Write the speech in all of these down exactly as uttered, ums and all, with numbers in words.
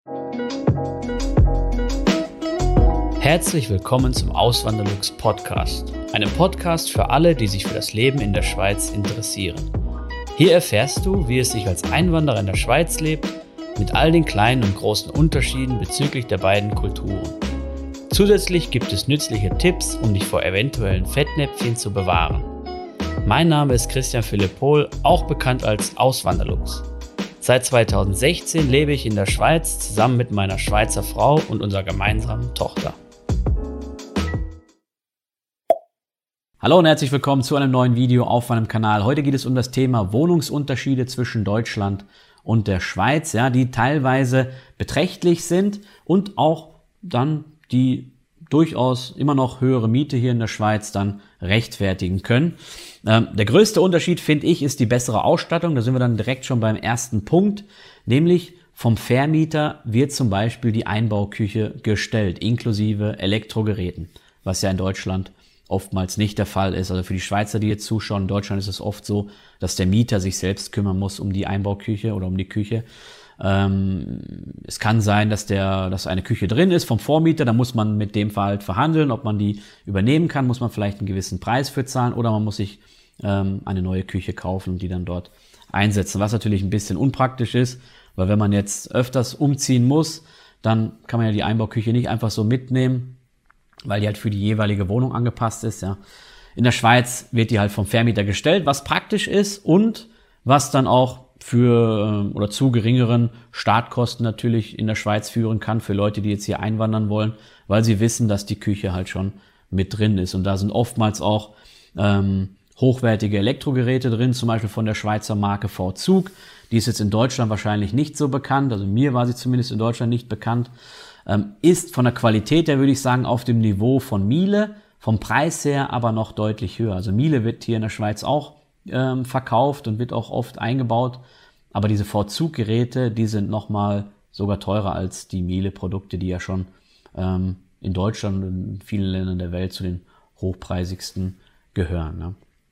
Herzlich willkommen zum Auswanderlux Podcast, einem Podcast für alle, die sich für das Leben in der Schweiz interessieren. Hier erfährst du, wie es sich als Einwanderer in der Schweiz lebt, mit all den kleinen und großen Unterschieden bezüglich der beiden Kulturen. Zusätzlich gibt es nützliche Tipps, um dich vor eventuellen Fettnäpfchen zu bewahren. Mein Name ist Christian Philipp Pohl, auch bekannt als Auswanderlux. Seit zweitausendsechzehn lebe ich in der Schweiz zusammen mit meiner Schweizer Frau und unserer gemeinsamen Tochter. Hallo und herzlich willkommen zu einem neuen Video auf meinem Kanal. Heute geht es um das Thema Wohnungsunterschiede zwischen Deutschland und der Schweiz, ja, die teilweise beträchtlich sind und auch dann die durchaus immer noch höhere Miete hier in der Schweiz dann rechtfertigen können. Ähm, der größte Unterschied, finde ich, ist die bessere Ausstattung. Da sind wir dann direkt schon beim ersten Punkt, nämlich vom Vermieter wird zum Beispiel die Einbauküche gestellt, inklusive Elektrogeräten, was ja in Deutschland oftmals nicht der Fall ist. Also für die Schweizer, die jetzt zuschauen, in Deutschland ist es oft so, dass der Mieter sich selbst kümmern muss um die Einbauküche oder um die Küche. Ähm, es kann sein, dass der, dass eine Küche drin ist vom Vormieter, da muss man mit dem halt verhandeln, ob man die übernehmen kann, muss man vielleicht einen gewissen Preis für zahlen oder man muss sich ähm, eine neue Küche kaufen und die dann dort einsetzen, was natürlich ein bisschen unpraktisch ist, weil wenn man jetzt öfters umziehen muss, dann kann man ja die Einbauküche nicht einfach so mitnehmen, weil die halt für die jeweilige Wohnung angepasst ist, ja. In der Schweiz wird die halt vom Vermieter gestellt, was praktisch ist und was dann auch für oder zu geringeren Startkosten natürlich in der Schweiz führen kann für Leute, die jetzt hier einwandern wollen, weil sie wissen, dass die Küche halt schon mit drin ist. Und da sind oftmals auch ähm, hochwertige Elektrogeräte drin, zum Beispiel von der Schweizer Marke V-Zug. Die ist jetzt in Deutschland wahrscheinlich nicht so bekannt, also mir war sie zumindest in Deutschland nicht bekannt. Ähm, ist von der Qualität her, würde ich sagen, auf dem Niveau von Miele, vom Preis her aber noch deutlich höher. Also Miele wird hier in der Schweiz auch ähm, verkauft und wird auch oft eingebaut, aber diese V-Zug-Geräte, die sind nochmal sogar teurer als die Miele-Produkte, die ja schon ähm, in Deutschland und in vielen Ländern der Welt zu den hochpreisigsten gehören. Ne?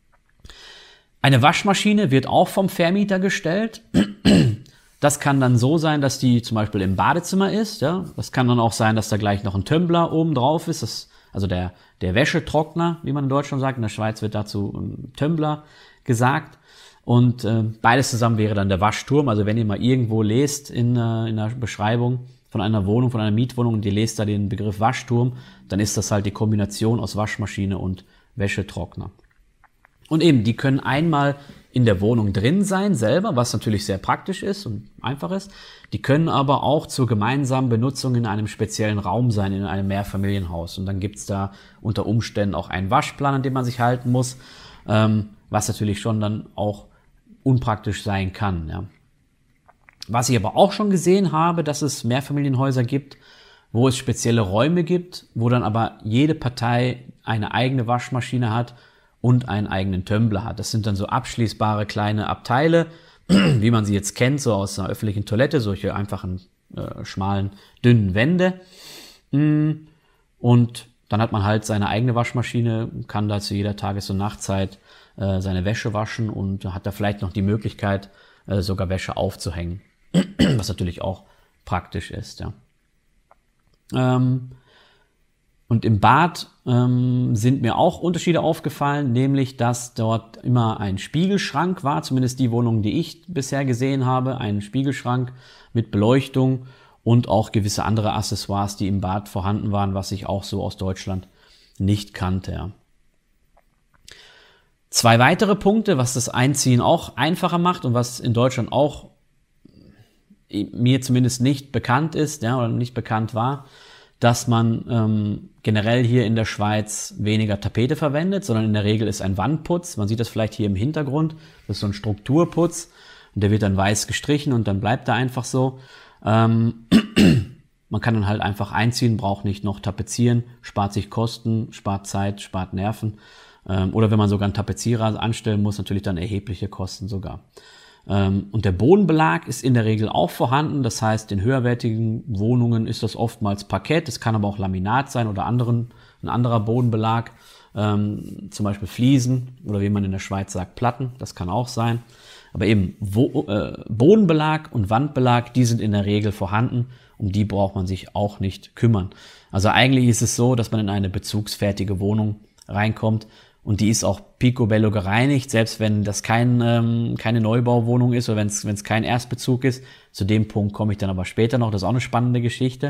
Eine Waschmaschine wird auch vom Vermieter gestellt. Das kann dann so sein, dass die zum Beispiel im Badezimmer ist. Ja? Das kann dann auch sein, dass da gleich noch ein Tumbler oben drauf ist. Das, also der, der Wäschetrockner, wie man in Deutschland sagt. In der Schweiz wird dazu ein Tumbler gesagt. Und äh, beides zusammen wäre dann der Waschturm. Also wenn ihr mal irgendwo lest in, äh, in der Beschreibung von einer Wohnung, von einer Mietwohnung und ihr lest da den Begriff Waschturm, dann ist das halt die Kombination aus Waschmaschine und Wäschetrockner. Und eben, die können einmal in der Wohnung drin sein selber, was natürlich sehr praktisch ist und einfach ist. Die können aber auch zur gemeinsamen Benutzung in einem speziellen Raum sein, in einem Mehrfamilienhaus. Und dann gibt's da unter Umständen auch einen Waschplan, an dem man sich halten muss, ähm, was natürlich schon dann auch unpraktisch sein kann. Ja. Was ich aber auch schon gesehen habe, dass es Mehrfamilienhäuser gibt, wo es spezielle Räume gibt, wo dann aber jede Partei eine eigene Waschmaschine hat und einen eigenen Tumbler hat. Das sind dann so abschließbare kleine Abteile, wie man sie jetzt kennt, so aus einer öffentlichen Toilette, solche einfachen, äh, schmalen, dünnen Wände. Und dann hat man halt seine eigene Waschmaschine, kann da zu jeder Tages- und Nachtzeit äh, seine Wäsche waschen und hat da vielleicht noch die Möglichkeit, äh, sogar Wäsche aufzuhängen, was natürlich auch praktisch ist. Ja. Ähm, Und im Bad ähm, sind mir auch Unterschiede aufgefallen, nämlich dass dort immer ein Spiegelschrank war, zumindest die Wohnungen, die ich bisher gesehen habe, ein Spiegelschrank mit Beleuchtung und auch gewisse andere Accessoires, die im Bad vorhanden waren, was ich auch so aus Deutschland nicht kannte. Ja. Zwei weitere Punkte, was das Einziehen auch einfacher macht und was in Deutschland auch mir zumindest nicht bekannt ist, ja, oder nicht bekannt war, dass man ähm, generell hier in der Schweiz weniger Tapete verwendet, sondern in der Regel ist ein Wandputz. Man sieht das vielleicht hier im Hintergrund. Das ist so ein Strukturputz und der wird dann weiß gestrichen und dann bleibt er einfach so. Ähm, man kann dann halt einfach einziehen, braucht nicht noch tapezieren, spart sich Kosten, spart Zeit, spart Nerven. Ähm, oder wenn man sogar einen Tapezierer anstellen muss, natürlich dann erhebliche Kosten sogar. Und der Bodenbelag ist in der Regel auch vorhanden. Das heißt, in höherwertigen Wohnungen ist das oftmals Parkett. Es kann aber auch Laminat sein oder anderen, ein anderer Bodenbelag. Ähm, zum Beispiel Fliesen oder wie man in der Schweiz sagt, Platten. Das kann auch sein. Aber eben Wo äh, Bodenbelag und Wandbelag, die sind in der Regel vorhanden. Um die braucht man sich auch nicht kümmern. Also eigentlich ist es so, dass man in eine bezugsfertige Wohnung reinkommt und die ist auch picobello gereinigt, selbst wenn das kein, ähm, keine Neubauwohnung ist oder wenn es wenn es kein Erstbezug ist. Zu dem Punkt komme ich dann aber später noch. Das ist auch eine spannende Geschichte.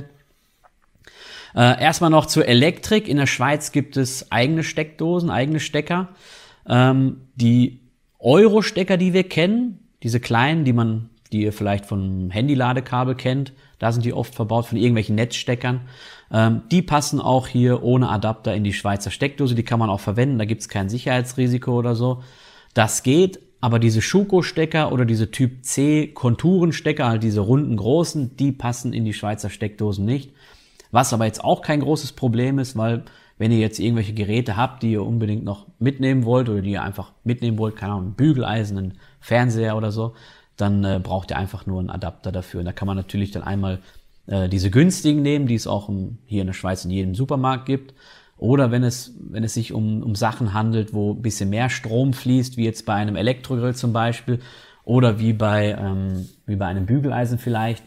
Äh, erstmal noch zur Elektrik. In der Schweiz gibt es eigene Steckdosen, eigene Stecker. Ähm, die Euro-Stecker, die wir kennen, diese kleinen, die man, die ihr vielleicht vom Handy-Ladekabel kennt, da sind die oft verbaut von irgendwelchen Netzsteckern. Ähm, die passen auch hier ohne Adapter in die Schweizer Steckdose. Die kann man auch verwenden, da gibt es kein Sicherheitsrisiko oder so. Das geht, aber diese Schuko-Stecker oder diese Typ C Konturenstecker, halt diese runden großen, die passen in die Schweizer Steckdosen nicht. Was aber jetzt auch kein großes Problem ist, weil wenn ihr jetzt irgendwelche Geräte habt, die ihr unbedingt noch mitnehmen wollt oder die ihr einfach mitnehmen wollt, keine Ahnung, ein Bügeleisen, ein Fernseher oder so, dann äh, braucht ihr einfach nur einen Adapter dafür. Und da kann man natürlich dann einmal äh, diese günstigen nehmen, die es auch im, hier in der Schweiz in jedem Supermarkt gibt. Oder wenn es, wenn es sich um, um Sachen handelt, wo ein bisschen mehr Strom fließt, wie jetzt bei einem Elektrogrill zum Beispiel oder wie bei, ähm, wie bei einem Bügeleisen vielleicht,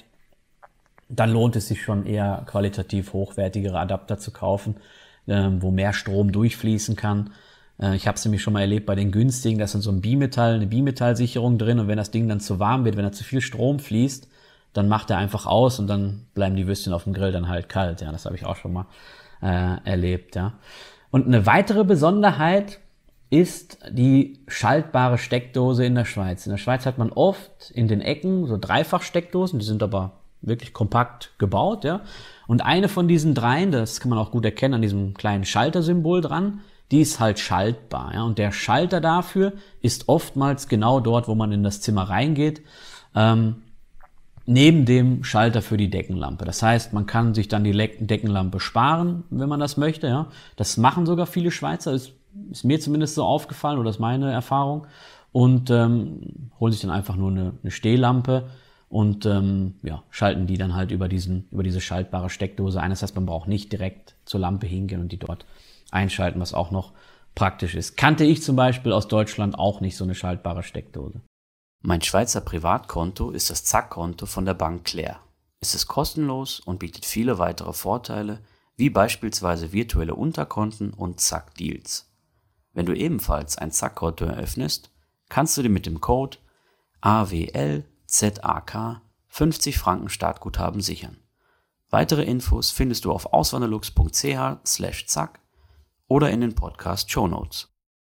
dann lohnt es sich schon eher qualitativ hochwertigere Adapter zu kaufen, ähm, wo mehr Strom durchfließen kann. Äh, ich habe es nämlich schon mal erlebt bei den günstigen, da ist dann so ein Bimetall, eine Bimetallsicherung drin und wenn das Ding dann zu warm wird, wenn da zu viel Strom fließt, dann macht er einfach aus und dann bleiben die Würstchen auf dem Grill dann halt kalt. Ja, das habe ich auch schon mal äh, erlebt. Ja. Und eine weitere Besonderheit ist die schaltbare Steckdose in der Schweiz. In der Schweiz hat man oft in den Ecken so Dreifach-Steckdosen, die sind aber wirklich kompakt gebaut, ja. Und eine von diesen dreien, das kann man auch gut erkennen an diesem kleinen Schaltersymbol dran, die ist halt schaltbar, ja. Und der Schalter dafür ist oftmals genau dort, wo man in das Zimmer reingeht, ähm, neben dem Schalter für die Deckenlampe. Das heißt, man kann sich dann die Deckenlampe sparen, wenn man das möchte, ja. Das machen sogar viele Schweizer, ist, ist mir zumindest so aufgefallen oder ist meine Erfahrung. Und ähm, holen sich dann einfach nur eine, eine Stehlampe und ähm, ja, schalten die dann halt über diesen über diese schaltbare Steckdose ein. Das heißt, man braucht nicht direkt zur Lampe hingehen und die dort einschalten, was auch noch praktisch ist. Kannte ich zum Beispiel aus Deutschland auch nicht so eine schaltbare Steckdose. Mein Schweizer Privatkonto ist das Zack-Konto von der Bank Claire. Es ist kostenlos und bietet viele weitere Vorteile, wie beispielsweise virtuelle Unterkonten und Zack-Deals. Wenn du ebenfalls ein Zack-Konto eröffnest, kannst du dir mit dem Code A W L Z A K fünfzig Franken Startguthaben sichern. Weitere Infos findest du auf auswanderlux punkt c h slash zack oder in den Podcast Shownotes.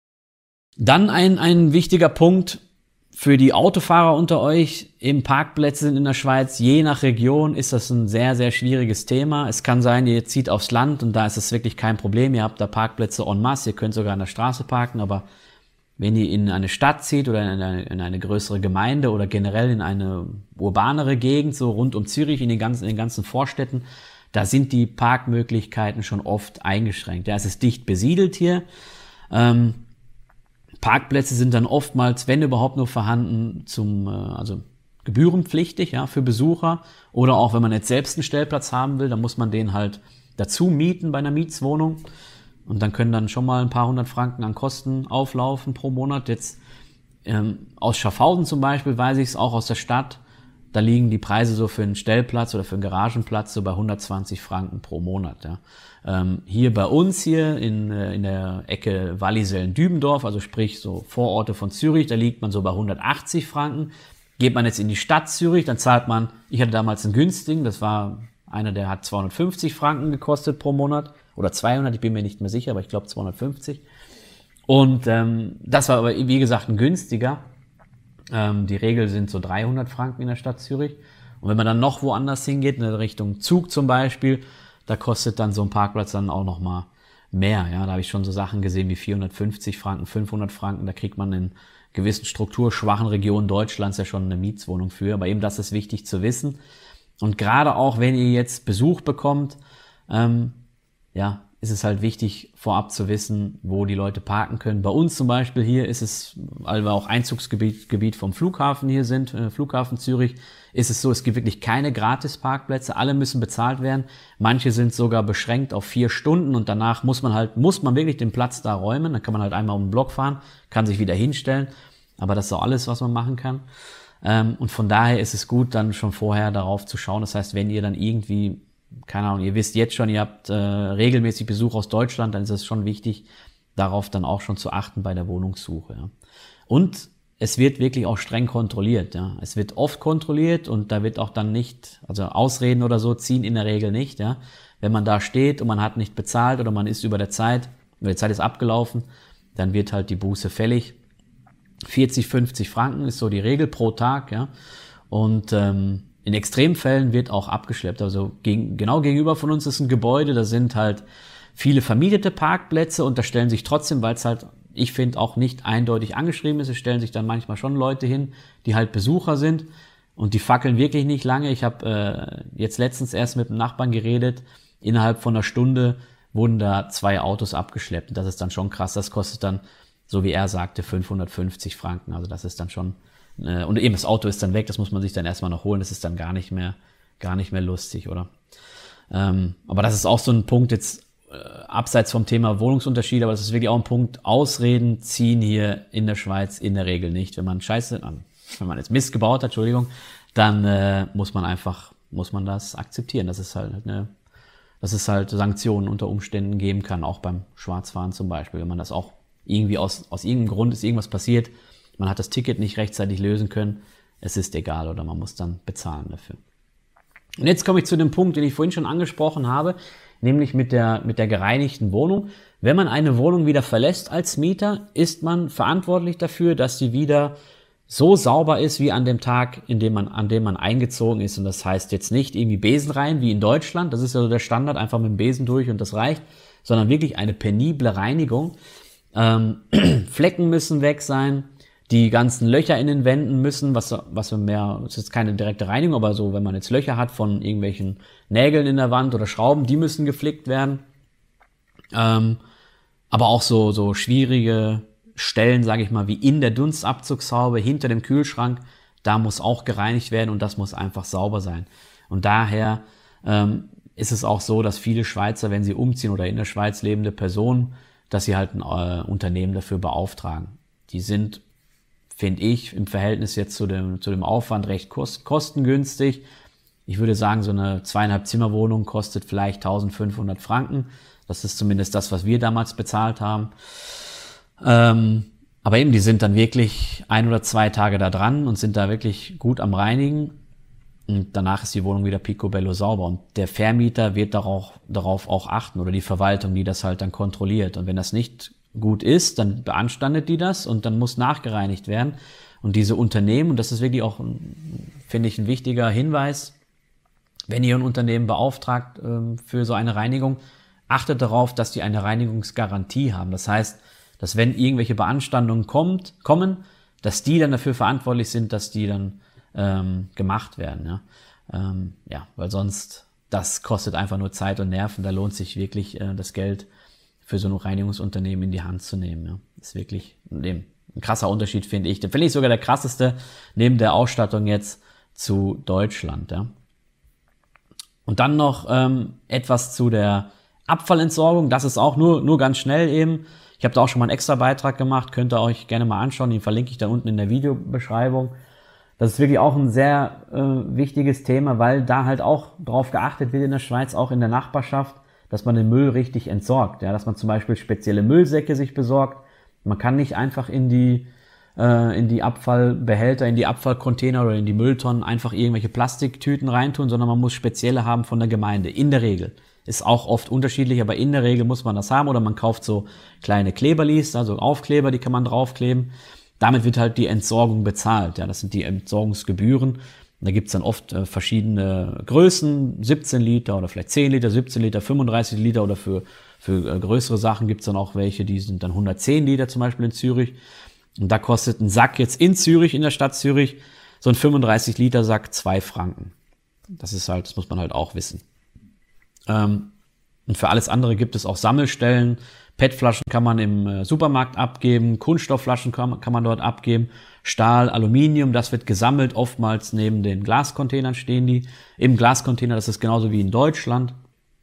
Dann ein, ein wichtiger Punkt für die Autofahrer unter euch. Eben Parkplätze sind in der Schweiz. Je nach Region ist das ein sehr, sehr schwieriges Thema. Es kann sein, ihr zieht aufs Land und da ist es wirklich kein Problem. Ihr habt da Parkplätze en masse. Ihr könnt sogar an der Straße parken, aber wenn ihr in eine Stadt zieht oder in eine, in eine größere Gemeinde oder generell in eine urbanere Gegend, so rund um Zürich, in den ganzen, in den ganzen Vorstädten, da sind die Parkmöglichkeiten schon oft eingeschränkt. Ja, es ist dicht besiedelt hier. Ähm, Parkplätze sind dann oftmals, wenn überhaupt nur vorhanden, zum, äh, also gebührenpflichtig, ja, für Besucher. Oder auch, wenn man jetzt selbst einen Stellplatz haben will, dann muss man den halt dazu mieten bei einer Mietswohnung. Und dann können dann schon mal ein paar hundert Franken an Kosten auflaufen pro Monat. Jetzt ähm, aus Schaffhausen zum Beispiel weiß ich es, auch aus der Stadt, da liegen die Preise so für einen Stellplatz oder für einen Garagenplatz so bei hundertzwanzig Franken pro Monat. Ja. Ähm, hier bei uns hier in, äh, in der Ecke Wallisellen-Dübendorf, also sprich so Vororte von Zürich, da liegt man so bei hundertachtzig Franken. Geht man jetzt in die Stadt Zürich, dann zahlt man, ich hatte damals einen günstigen, das war einer, der hat zweihundertfünfzig Franken gekostet pro Monat. Oder zweihundert, ich bin mir nicht mehr sicher, aber ich glaube zweihundertfünfzig. Und ähm, das war aber, wie gesagt, ein günstiger. Ähm, die Regel sind so dreihundert Franken in der Stadt Zürich. Und wenn man dann noch woanders hingeht, in Richtung Zug zum Beispiel, da kostet dann so ein Parkplatz dann auch nochmal mehr. Ja, da habe ich schon so Sachen gesehen wie vierhundertfünfzig Franken, fünfhundert Franken. Da kriegt man in gewissen strukturschwachen Regionen Deutschlands ja schon eine Mietswohnung für. Aber eben das ist wichtig zu wissen. Und gerade auch, wenn ihr jetzt Besuch bekommt, ähm, ja, ist es halt wichtig, vorab zu wissen, wo die Leute parken können. Bei uns zum Beispiel hier ist es, weil wir auch Einzugsgebiet Gebiet vom Flughafen hier sind, äh, Flughafen Zürich, ist es so, es gibt wirklich keine Gratis-Parkplätze, alle müssen bezahlt werden. Manche sind sogar beschränkt auf vier Stunden und danach muss man halt, muss man wirklich den Platz da räumen. Dann kann man halt einmal um den Block fahren, kann sich wieder hinstellen. Aber das ist auch alles, was man machen kann. Ähm, und von daher ist es gut, dann schon vorher darauf zu schauen. Das heißt, wenn ihr dann irgendwie, keine Ahnung, ihr wisst jetzt schon, ihr habt äh, regelmäßig Besuch aus Deutschland, dann ist es schon wichtig, darauf dann auch schon zu achten bei der Wohnungssuche. Ja. Und es wird wirklich auch streng kontrolliert. Ja. Es wird oft kontrolliert und da wird auch dann nicht, also Ausreden oder so ziehen in der Regel nicht. Ja. Wenn man da steht und man hat nicht bezahlt oder man ist über der Zeit, oder die Zeit ist abgelaufen, dann wird halt die Buße fällig. vierzig, fünfzig Franken ist so die Regel pro Tag. Ja. Und ähm, in Extremfällen wird auch abgeschleppt. Also gegen, genau gegenüber von uns ist ein Gebäude, da sind halt viele vermietete Parkplätze und da stellen sich trotzdem, weil es halt, ich finde, auch nicht eindeutig angeschrieben ist, es stellen sich dann manchmal schon Leute hin, die halt Besucher sind und die fackeln wirklich nicht lange. Ich habe äh, jetzt letztens erst mit einem Nachbarn geredet, innerhalb von einer Stunde wurden da zwei Autos abgeschleppt und das ist dann schon krass. Das kostet dann, so wie er sagte, fünfhundertfünfzig Franken, also das ist dann schon, äh, und eben das Auto ist dann weg, das muss man sich dann erstmal noch holen, das ist dann gar nicht mehr, gar nicht mehr lustig, oder? Ähm, aber das ist auch so ein Punkt jetzt, abseits vom Thema Wohnungsunterschiede, aber das ist wirklich auch ein Punkt, Ausreden ziehen hier in der Schweiz in der Regel nicht. Wenn man Scheiße, wenn man jetzt Mist gebaut hat, Entschuldigung, dann äh, muss man einfach, muss man das akzeptieren. Das ist halt eine, dass es halt Sanktionen unter Umständen geben kann, auch beim Schwarzfahren zum Beispiel, wenn man das auch irgendwie aus, aus irgendeinem Grund ist irgendwas passiert, man hat das Ticket nicht rechtzeitig lösen können, es ist egal oder man muss dann bezahlen dafür. Und jetzt komme ich zu dem Punkt, den ich vorhin schon angesprochen habe, nämlich mit der, mit der gereinigten Wohnung. Wenn man eine Wohnung wieder verlässt als Mieter, ist man verantwortlich dafür, dass sie wieder so sauber ist wie an dem Tag, in dem man, an dem man eingezogen ist. Und das heißt jetzt nicht irgendwie Besen rein wie in Deutschland, das ist ja so der Standard, einfach mit dem Besen durch und das reicht, sondern wirklich eine penible Reinigung. Ähm, Flecken müssen weg sein, die ganzen Löcher in den Wänden müssen, was, was mehr, das ist jetzt keine direkte Reinigung, aber so, wenn man jetzt Löcher hat von irgendwelchen Nägeln in der Wand oder Schrauben, die müssen geflickt werden. Ähm, aber auch so, so schwierige Stellen, sage ich mal, wie in der Dunstabzugshaube, hinter dem Kühlschrank, da muss auch gereinigt werden und das muss einfach sauber sein. Und daher ähm, ist es auch so, dass viele Schweizer, wenn sie umziehen oder in der Schweiz lebende Personen, dass sie halt ein äh, Unternehmen dafür beauftragen. Die sind, finde ich, im Verhältnis jetzt zu dem, zu dem Aufwand recht kost, kostengünstig. Ich würde sagen, so eine zweieinhalb Zimmerwohnung kostet vielleicht eintausendfünfhundert Franken. Das ist zumindest das, was wir damals bezahlt haben. Ähm, aber eben, die sind dann wirklich ein oder zwei Tage da dran und sind da wirklich gut am Reinigen. Und danach ist die Wohnung wieder picobello sauber. Und der Vermieter wird darauf, darauf auch achten oder die Verwaltung, die das halt dann kontrolliert. Und wenn das nicht gut ist, dann beanstandet die das und dann muss nachgereinigt werden. Und diese Unternehmen, und das ist wirklich auch, finde ich, ein wichtiger Hinweis, wenn ihr ein Unternehmen beauftragt ähm, für so eine Reinigung, achtet darauf, dass die eine Reinigungsgarantie haben. Das heißt, dass wenn irgendwelche Beanstandungen kommt, kommen, dass die dann dafür verantwortlich sind, dass die dann ähm, gemacht werden. Ja? Ähm, ja, weil sonst, das kostet einfach nur Zeit und Nerven. Da lohnt sich wirklich äh, das Geld für so ein Reinigungsunternehmen in die Hand zu nehmen. Ja? Das ist wirklich ein, ein krasser Unterschied, finde ich. Den finde ich sogar der krasseste neben der Ausstattung jetzt zu Deutschland. Ja? Und dann noch ähm, etwas zu der Abfallentsorgung. Das ist auch nur, nur ganz schnell eben. Ich habe da auch schon mal einen extra Beitrag gemacht, könnt ihr euch gerne mal anschauen, den verlinke ich dann unten in der Videobeschreibung. Das ist wirklich auch ein sehr äh, wichtiges Thema, weil da halt auch drauf geachtet wird in der Schweiz, auch in der Nachbarschaft, dass man den Müll richtig entsorgt. Ja, dass man zum Beispiel spezielle Müllsäcke sich besorgt. Man kann nicht einfach in die, äh, in die Abfallbehälter, in die Abfallcontainer oder in die Mülltonnen einfach irgendwelche Plastiktüten reintun, sondern man muss spezielle haben von der Gemeinde, in der Regel. Ist auch oft unterschiedlich, aber in der Regel muss man das haben oder man kauft so kleine Kleberlis, also Aufkleber, die kann man draufkleben. Damit wird halt die Entsorgung bezahlt. Ja, das sind die Entsorgungsgebühren. Und da gibt's dann oft äh, verschiedene Größen, siebzehn Liter oder vielleicht zehn Liter, siebzehn Liter, fünfunddreißig Liter oder für, für äh, größere Sachen gibt's dann auch welche, die sind dann hundertzehn Liter zum Beispiel in Zürich. Und da kostet ein Sack jetzt in Zürich, in der Stadt Zürich, so ein fünfunddreißig Liter Sack zwei Franken. Das ist halt, das muss man halt auch wissen. Ähm, und für alles andere gibt es auch Sammelstellen. P E T-Flaschen kann man im äh, Supermarkt abgeben, Kunststoffflaschen kann, kann man dort abgeben, Stahl, Aluminium, das wird gesammelt, oftmals neben den Glascontainern stehen die. Im Glascontainer, das ist genauso wie in Deutschland.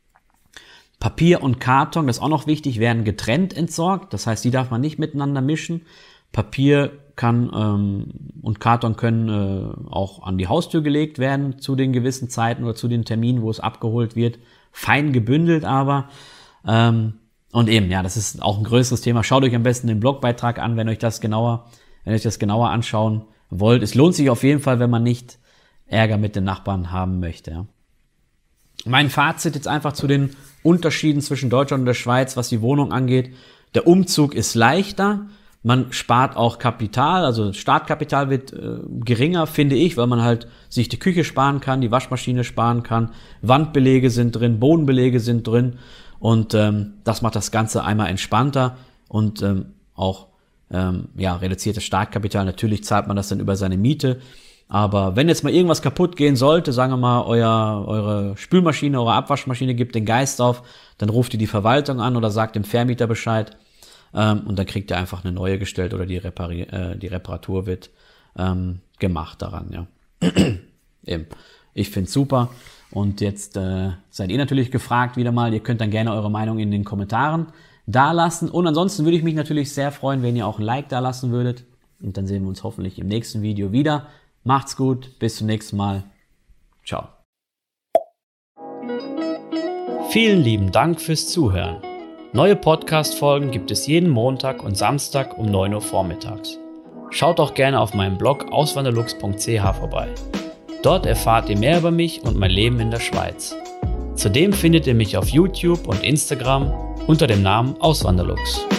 Papier und Karton, das ist auch noch wichtig, werden getrennt entsorgt, das heißt, die darf man nicht miteinander mischen. Papier kann ähm, und Karton können äh, auch an die Haustür gelegt werden zu den gewissen Zeiten oder zu den Terminen, wo es abgeholt wird. Fein gebündelt aber. Ähm, und eben, ja, das ist auch ein größeres Thema. Schaut euch am besten den Blogbeitrag an, wenn euch das genauer, wenn euch das genauer anschauen wollt. Es lohnt sich auf jeden Fall, wenn man nicht Ärger mit den Nachbarn haben möchte. Ja. Mein Fazit jetzt einfach zu den Unterschieden zwischen Deutschland und der Schweiz, was die Wohnung angeht. Der Umzug ist leichter, man spart auch Kapital, also Startkapital wird äh, geringer, finde ich, weil man halt sich die Küche sparen kann, die Waschmaschine sparen kann, Wandbelege sind drin, Bodenbelege sind drin und ähm, das macht das Ganze einmal entspannter und ähm, auch ähm, ja, reduziertes Startkapital. Natürlich zahlt man das dann über seine Miete. Aber wenn jetzt mal irgendwas kaputt gehen sollte, sagen wir mal, euer, eure Spülmaschine, eure Abwaschmaschine gibt den Geist auf, dann ruft ihr die Verwaltung an oder sagt dem Vermieter Bescheid ähm, und dann kriegt ihr einfach eine neue gestellt oder die, Repari- äh, die Reparatur wird ähm, gemacht daran. Ja. Eben. Ich finde es super und jetzt äh, seid ihr natürlich gefragt wieder mal, ihr könnt dann gerne eure Meinung in den Kommentaren dalassen und ansonsten würde ich mich natürlich sehr freuen, wenn ihr auch ein Like dalassen würdet und dann sehen wir uns hoffentlich im nächsten Video wieder. Macht's gut, bis zum nächsten Mal. Ciao. Vielen lieben Dank fürs Zuhören. Neue Podcast-Folgen gibt es jeden Montag und Samstag um neun Uhr vormittags. Schaut auch gerne auf meinem Blog auswanderlux punkt c h vorbei. Dort erfahrt ihr mehr über mich und mein Leben in der Schweiz. Zudem findet ihr mich auf YouTube und Instagram unter dem Namen Auswanderlux.